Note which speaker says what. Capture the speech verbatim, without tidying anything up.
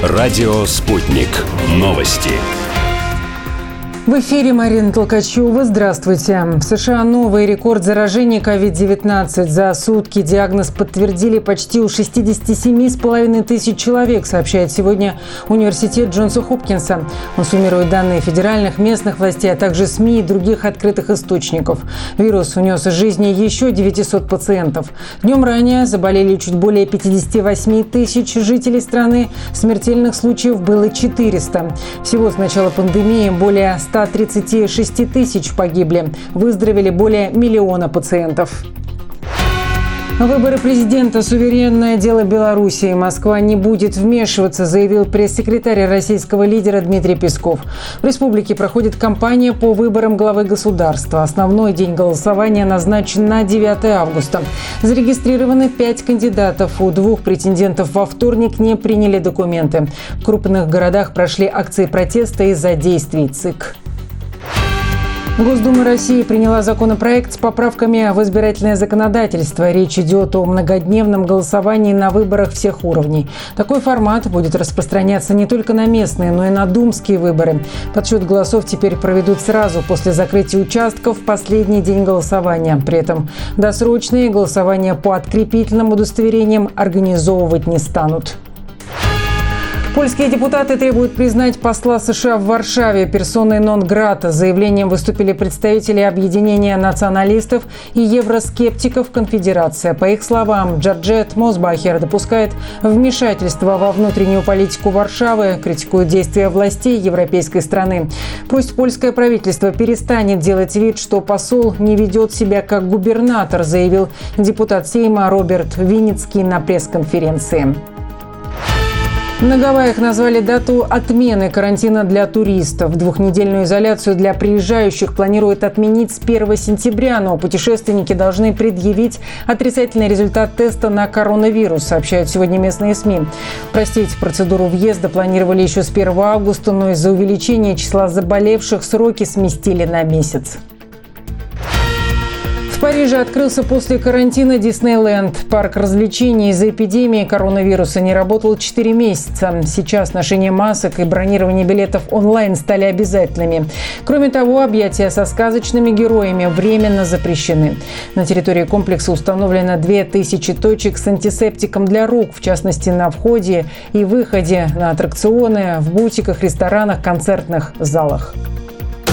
Speaker 1: Радио «Спутник». Новости.
Speaker 2: В эфире Марина Толкачева. Здравствуйте. В США новый рекорд заражения ковид девятнадцать. За сутки диагноз подтвердили почти у шестидесяти семи с половиной тысяч человек, сообщает сегодня университет Джонса Хопкинса. Он суммирует данные федеральных, местных властей, а также СМИ и других открытых источников. Вирус унес из жизни еще девятисот пациентов. Днем ранее заболели чуть более пятидесяти восьми тысяч жителей страны. Смертельных случаев было четыреста. Всего с начала пандемии более ста тридцати шести тысяч погибли. Выздоровели более миллиона пациентов. Выборы президента – суверенное дело Беларуси. Москва не будет вмешиваться, заявил пресс-секретарь российского лидера Дмитрий Песков. В республике проходит кампания по выборам главы государства. Основной день голосования назначен на девятое августа. Зарегистрированы пять кандидатов. У двух претендентов во вторник не приняли документы. В крупных городах прошли акции протеста из-за действий ЦИК. Госдума России приняла законопроект с поправками в избирательное законодательство. Речь идет о многодневном голосовании на выборах всех уровней. Такой формат будет распространяться не только на местные, но и на думские выборы. Подсчет голосов теперь проведут сразу после закрытия участков в последний день голосования. При этом досрочные голосования по открепительным удостоверениям организовывать не станут. Польские депутаты требуют признать посла США в Варшаве персоной нон-грата. С заявлением выступили представители объединения националистов и евроскептиков Конфедерация. По их словам, Джорджет Мосбахер допускает вмешательство во внутреннюю политику Варшавы, критикует действия властей европейской страны. Пусть польское правительство перестанет делать вид, что посол не ведет себя как губернатор, заявил депутат Сейма Роберт Винницкий на пресс-конференции. На Гавайях назвали дату отмены карантина для туристов. Двухнедельную изоляцию для приезжающих планируют отменить с первого сентября, но путешественники должны предъявить отрицательный результат теста на коронавирус, сообщают сегодня местные СМИ. Простить процедуру въезда планировали еще с первого августа, но из-за увеличения числа заболевших сроки сместили на месяц. В Париже открылся после карантина Диснейленд. Парк развлечений из-за эпидемии коронавируса не работал четыре месяца. Сейчас ношение масок и бронирование билетов онлайн стали обязательными. Кроме того, объятия со сказочными героями временно запрещены. На территории комплекса установлено две тысячи точек с антисептиком для рук, в частности на входе и выходе на аттракционы, в бутиках, ресторанах, концертных залах.